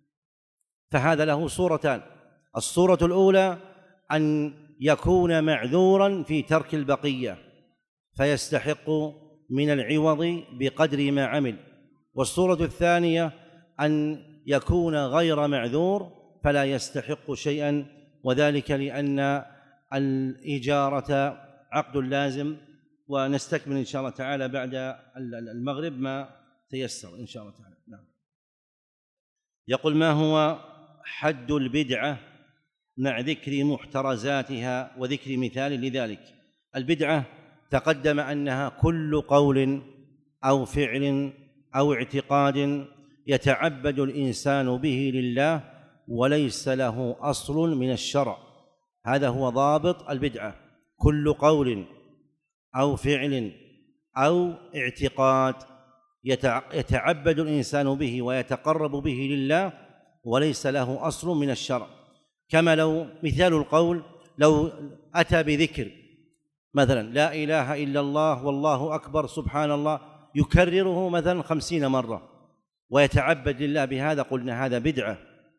فهذا له صورتان. الصورة الأولى أن يكون معذورا في ترك البقية فيستحق من العوض بقدر ما عمل. والصورة الثانية أن يكون غير معذور فلا يستحق شيئا، وذلك لأن الإجارة عقد لازم. ونستكمل إن شاء الله تعالى بعد المغرب ما تيسر إن شاء الله تعالى. نعم. يقول: ما هو حد البدعة مع ذكر محترزاتها وذكر مثال لذلك؟ البدعة تقدم أنها كل قول أو فعل أو اعتقاد يتعبد الإنسان به لله وليس له أصل من الشرع. هذا هو ضابط البدعة: كل قول أو فعل أو اعتقاد يتعبد الإنسان به ويتقرب به لله وليس له أصل من الشرع. كما لو مثال القول لو أتى بذكر مثلا لا إله إلا الله والله أكبر سبحان الله يكرره مثلا خمسين مرة ويتعبد لله بهذا، قلنا هذا بدعة.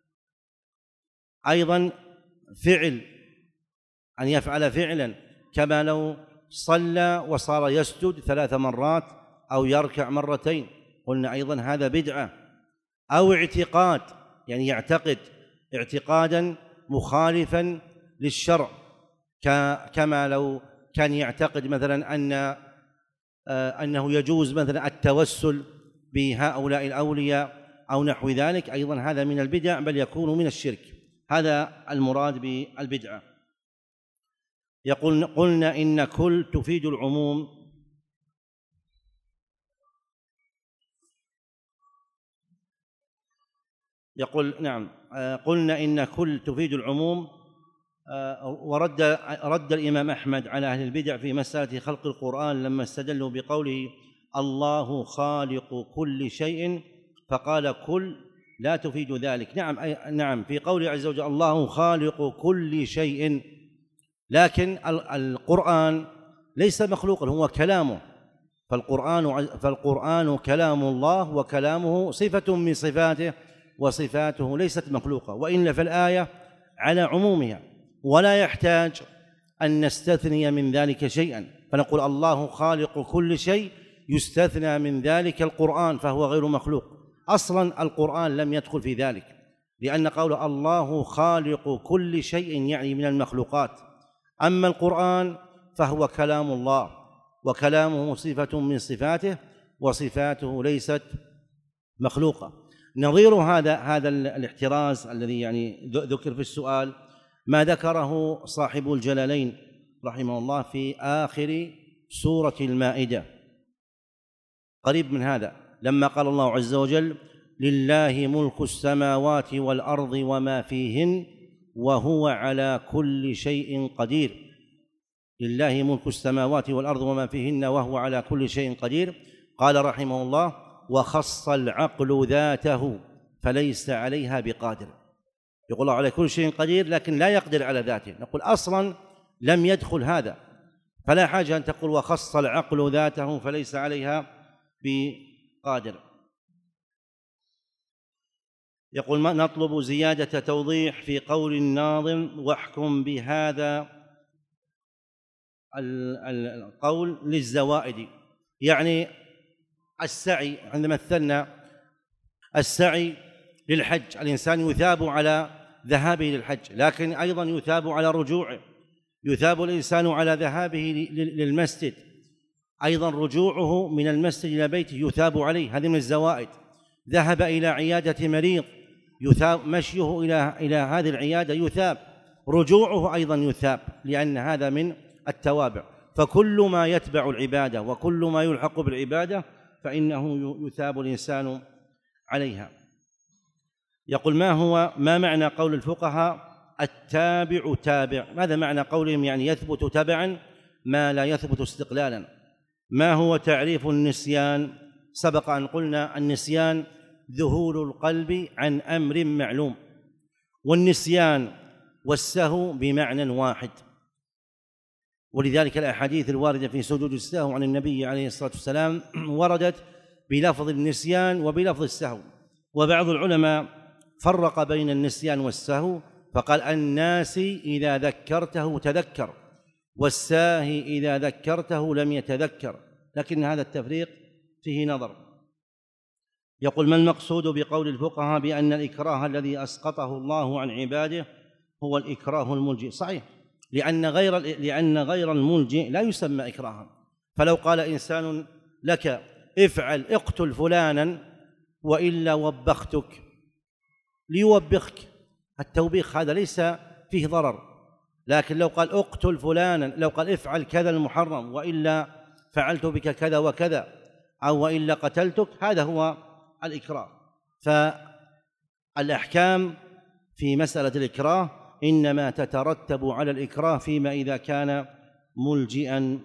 أيضا فعل أن يفعل فعلا كما لو صلى وصار يسجد ثلاث مرات أو يركع مرتين، قلنا أيضا هذا بدعة. أو اعتقاد يعني يعتقد اعتقادا مخالفا للشرع، كما لو كان يعتقد مثلا أن أنه يجوز مثلا التوسل بهؤلاء الأولياء أو نحو ذلك، أيضا هذا من البدع بل يكون من الشرك. هذا المراد بالبدعة. يقول: قلنا إن كل تفيد العموم. يقول نعم قلنا إن كل تفيد العموم. ورد رد الإمام أحمد على أهل البدع في مسألة خلق القرآن لما استدلوا بقوله الله خالق كل شيء، فقال كل لا تفيد ذلك. نعم نعم في قوله عز وجل الله خالق كل شيء، لكن القرآن ليس مخلوقا، هو كلامه. فالقرآن فالقرآن كلام الله وكلامه صفة من صفاته وصفاته ليست مخلوقة، وإلا فالآية على عمومها ولا يحتاج أن نستثني من ذلك شيئا، فنقول الله خالق كل شيء يستثنى من ذلك القرآن فهو غير مخلوق. أصلا القرآن لم يدخل في ذلك، لأن قول الله خالق كل شيء يعني من المخلوقات. أما القرآن فهو كلام الله وكلامه صفة من صفاته وصفاته ليست مخلوقة. نظير هذا هذا الاحتراز الذي يعني ذكر في السؤال ما ذكره صاحب الجلالين رحمه الله في آخر سورة المائدة، قريب من هذا، لما قال الله عز وجل لله ملك السماوات والأرض وما فيهن وهو على كل شيء قدير. لله ملك السماوات والأرض وما فيهن وهو على كل شيء قدير. قال رحمه الله وخص العقل ذاته فليس عليها بقادر. يقول الله على كل شيء قدير لكن لا يقدر على ذاته، نقول أصلا لم يدخل هذا، فلا حاجة أن تقول وخص العقل ذاته فليس عليها بقادر. يقول ما نطلب زيادة توضيح في قول الناظم واحكم بهذا القول للزوائد، يعني السعي عندما مثلنا السعي للحج، الإنسان يثاب على ذهابه للحج لكن أيضا يثاب على رجوعه، يثاب الإنسان على ذهابه للمسجد أيضا رجوعه من المسجد إلى بيته يثاب عليه، هذه من الزوائد. ذهب إلى عيادة مريض يثاب، مشيه إلى إلى هذه العيادة يثاب، رجوعه أيضا يثاب، لأن هذا من التوابع. فكل ما يتبع العبادة وكل ما يلحق بالعبادة فإنه يثاب الإنسان عليها. يقول: ما هو ما معنى قول الفقهاء التابع تابع؟ ماذا معنى قولهم يعني يثبت تبعا ما لا يثبت استقلالا؟ ما هو تعريف النسيان؟ سبق أن قلنا النسيان ذهول القلب عن أمر معلوم، والنسيان والسهو بمعنى واحد، ولذلك الأحاديث الواردة في سجود السهو عن النبي عليه الصلاة والسلام وردت بلفظ النسيان وبلفظ السهو. وبعض العلماء فرق بين النسيان والسهو فقال: الناسي إذا ذكرته تذكر، والساهي إذا ذكرته لم يتذكر، لكن هذا التفريق فيه نظر. يقول: ما المقصود بقول الفقهاء بأن الإكراه الذي أسقطه الله عن عباده هو الإكراه الملجئ؟ صحيح، لأن غير لأن غير الملجئ لا يسمى إكراها. فلو قال إنسان لك: افعل اقتل فلانا وإلا وبختك، ليوبخك، التوبيخ هذا ليس فيه ضرر. لكن لو قال اقتل فلانا، لو قال افعل كذا المحرم وإلا فعلت بك كذا وكذا أو وإلا قتلتك، هذا هو الإكراه. فالأحكام في مسألة الإكراه إنما تترتب على الإكراه فيما إذا كان ملجئا.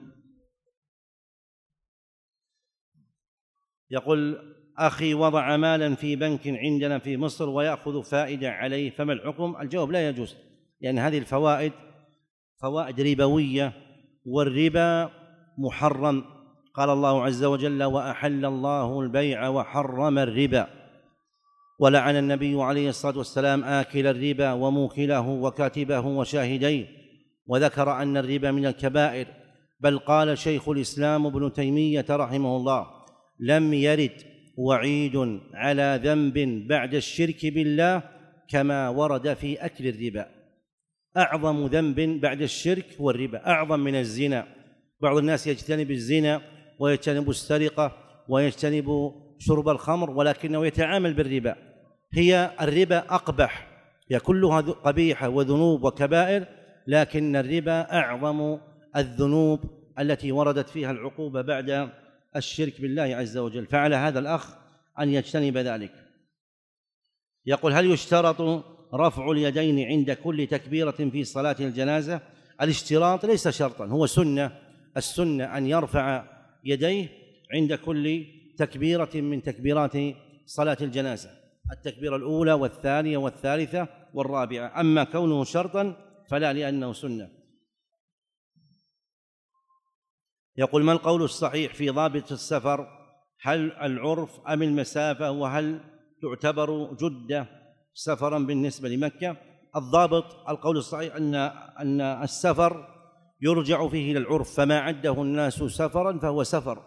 يقول: أخي وضع مالا في بنك عندنا في مصر ويأخذ فائدة عليه، فما الحكم؟ الجواب: لا يجوز، لأن هذه الفوائد فوائد ربوية، والربا محرم. قال الله عز وجل: وأحل الله البيع وحرم الربا، ولعن النبي عليه الصلاة والسلام آكل الربا وموكله وكاتبه وشاهديه، وذكر أن الربا من الكبائر. بل قال شيخ الإسلام ابن تيمية رحمه الله: لم يرد وعيد على ذنب بعد الشرك بالله كما ورد في أكل الربا. أعظم ذنب بعد الشرك هو الربا، أعظم من الزنا. بعض الناس يجتنب الزنا ويجتنب السرقة ويجتنب شرب الخمر، ولكنه يتعامل بالربا. هي الربا أقبح، هي كلها قبيحة وذنوب وكبائر، لكن الربا أعظم الذنوب التي وردت فيها العقوبة بعد الشرك بالله عز وجل. فعلى هذا الأخ أن يجتنب ذلك. يقول: هل يشترط رفع اليدين عند كل تكبيرة في صلاة الجنازة؟ الاشتراط ليس شرطا، هو سنة. السنة أن يرفع يديه عند كل تكبيرة من تكبيرات صلاة الجنازة، التكبيرة الأولى والثانية والثالثة والرابعة. أما كونه شرطا فلا، لأنه سنة. يقول: ما القول الصحيح في ضابط السفر؟ هل العرف أم المسافة؟ وهل تعتبر جدة سفرا بالنسبة لمكة؟ الضابط القول الصحيح أن أن السفر يرجع فيه إلى العرف، فما عده الناس سفرا فهو سفر.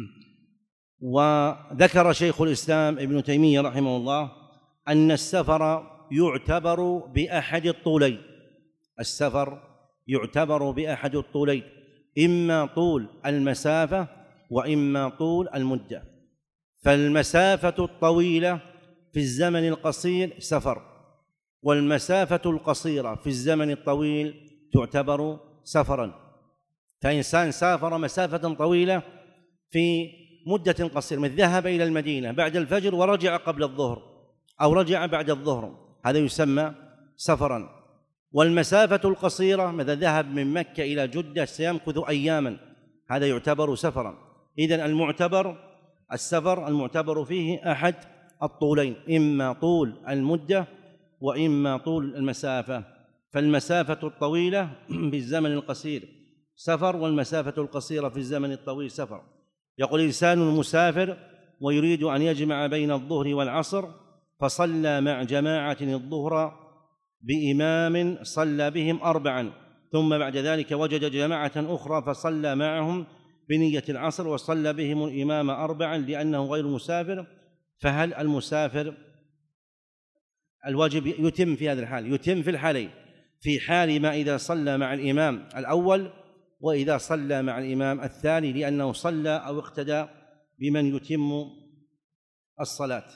وذكر شيخ الإسلام ابن تيمية رحمه الله أن السفر يعتبر بأحد الطولين، السفر يعتبر بأحد الطولين، إما طول المسافة وإما طول المدة. فالمسافة الطويلة في الزمن القصير سفر، والمسافة القصيرة في الزمن الطويل تعتبر سفرا. فإنسان سافر مسافة طويلة في مدة قصيرة، من ذهب إلى المدينة بعد الفجر ورجع قبل الظهر أو رجع بعد الظهر، هذا يسمى سفرا. والمسافة القصيرة مثل ذهب من مكة إلى جدة سيمكث أياما، هذا يعتبر سفرا. إذن المعتبر السفر المعتبر فيه أحد الطولين، إما طول المدة وإما طول المسافة. فالمسافة الطويلة في الزمن القصير سفر، والمسافة القصيرة في الزمن الطويل سفر. يقول: إنسان مسافر ويريد أن يجمع بين الظهر والعصر، فصلى مع جماعة الظهر بإمام صلى بهم أربعا، ثم بعد ذلك وجد جماعة أخرى فصلى معهم بنية العصر وصلى بهم الإمام أربعا لأنه غير مسافر، فهل المسافر الواجب يتم في هذا الحال؟ يتم في الحالين، في حال ما إذا صلى مع الإمام الأول وإذا صلى مع الإمام الثاني لأنه صلى أو اقتدى بمن يتم الصلاة.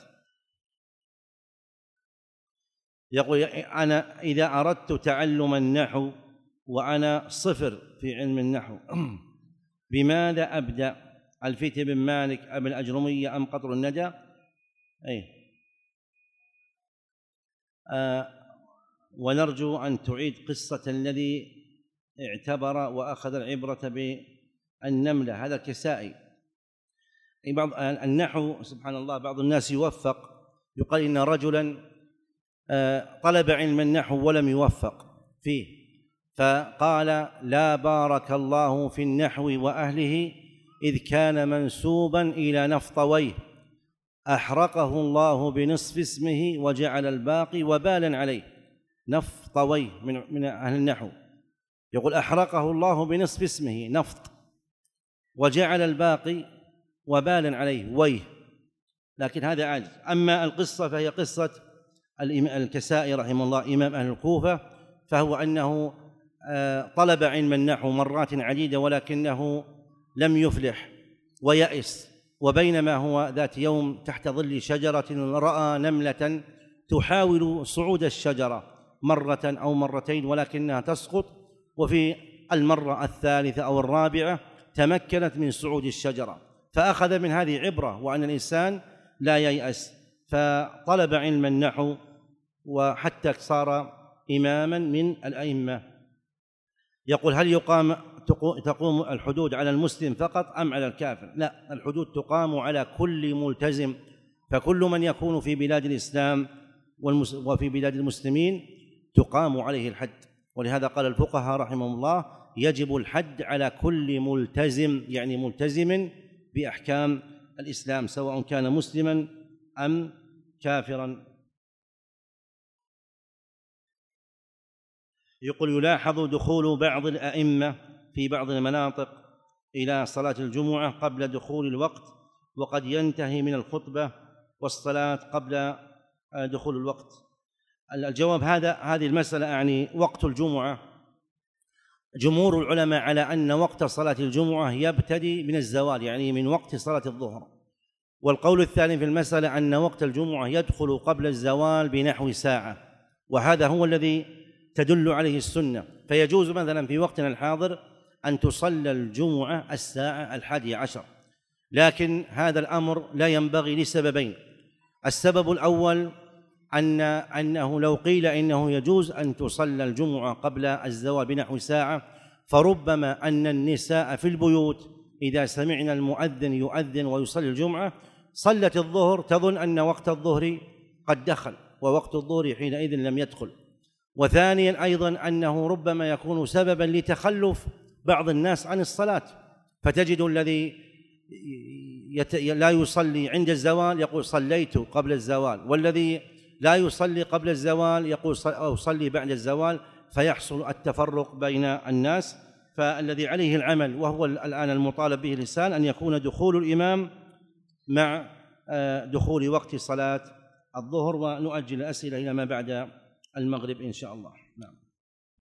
يقول: أنا إذا أردت تعلم النحو وأنا صفر في علم النحو بماذا أبدأ؟ الفتي بن مالك أم الأجرمية أم قطر الندى؟ أي آه ونرجو أن تعيد قصة الذي اعتبر وأخذ العبرة بالنملة، هذا الكسائي. بعض النحو سبحان الله بعض الناس يوفق، يقال إن رجلا طلب علم النحو ولم يوفق فيه، فقال: لا بارك الله في النحو وأهله إذ كان منسوبا إلى نفطويه، أحرقه الله بنصف اسمه وجعل الباقي وبالا عليه. نفطويه من من أهل النحو، يقول: أحرقه الله بنصف اسمه نفط وجعل الباقي وبالا عليه ويه، لكن هذا عاجز. أما القصة فهي قصة الكسائي رحمه الله إمام أهل الكوفة، فهو أنه طلب علم النحو مرات عديدة ولكنه لم يفلح ويأس، وبينما هو ذات يوم تحت ظل شجرة رأى نملة تحاول صعود الشجرة مرة أو مرتين ولكنها تسقط، وفي المرة الثالثة أو الرابعة تمكنت من صعود الشجرة، فأخذ من هذه عبرة وأن الإنسان لا ييأس، فطلب علم النحو وحتى صار إماما من الأئمة. يقول: هل يقام تقوم الحدود على المسلم فقط أم على الكافر؟ لا، الحدود تقام على كل ملتزم، فكل من يكون في بلاد الإسلام وفي بلاد المسلمين تقام عليه الحد. ولهذا قال الفقهاء رحمهم الله: يجب الحد على كل ملتزم، يعني ملتزم بأحكام الإسلام سواء كان مسلما أم كافرا. يقول: يلاحظ دخول بعض الأئمة في بعض المناطق إلى صلاة الجمعة قبل دخول الوقت، وقد ينتهي من الخطبة والصلاة قبل دخول الوقت. الجواب: هذا هذه المسألة يعني وقت الجمعة، جمهور العلماء على أن وقت صلاة الجمعة يبتدي من الزوال، يعني من وقت صلاة الظهر. والقول الثاني في المسألة أن وقت الجمعة يدخل قبل الزوال بنحو ساعة، وهذا هو الذي تدل عليه السنة. فيجوز مثلا في وقتنا الحاضر أن تصلى الجمعة الساعة الحادية عشر، لكن هذا الأمر لا ينبغي لسببين. السبب الأول أن أنه لو قيل إنه يجوز أن تصلى الجمعة قبل الزوال بنحو ساعة، فربما أن النساء في البيوت إذا سمعنا المؤذن يؤذن ويصلي الجمعة صلت الظهر تظن أن وقت الظهر قد دخل، ووقت الظهر حينئذ لم يدخل. وثانيا أيضا أنه ربما يكون سببا لتخلف بعض الناس عن الصلاة، فتجد الذي يت... لا يصلي عند الزوال يقول صليت قبل الزوال، والذي لا يصلي قبل الزوال يقول أصلي بعد الزوال، فيحصل التفرق بين الناس. فالذي عليه العمل وهو الآن المطالب به الإنسان أن يكون دخول الإمام مع دخول وقت صلاة الظهر. ونؤجل الأسئلة إلى ما بعد المغرب إن شاء الله. نعم.